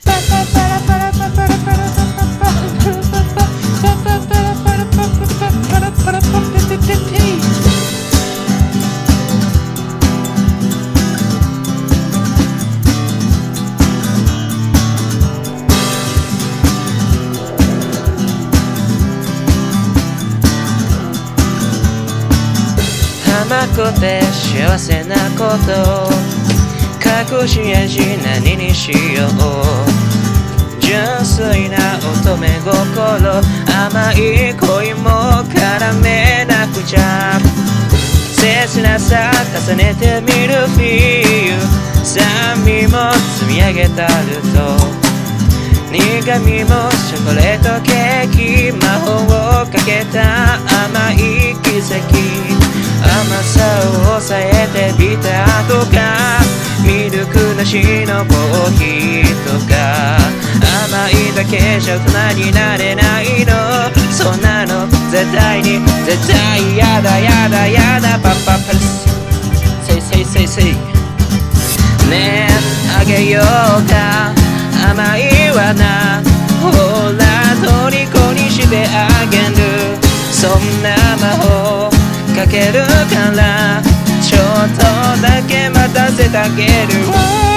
甘くて幸せなこと隠し味何にしよう純粋な乙女心甘い恋も絡めなくちゃ切なさ重ねてみるフィール酸味も積み上げたると苦味もチョコレートケーキ魔法をかけた甘い奇跡甘さを抑えてビターとかミルクなしのコーヒーとか甘いだけじゃ大人になれないのそんなの絶対に絶対やだやだやだパッパッパルスせいせいせいせいねえあげようか甘いわなほら虜にしてあげるそんな魔法かけるからちょっとだけ待たせてあげる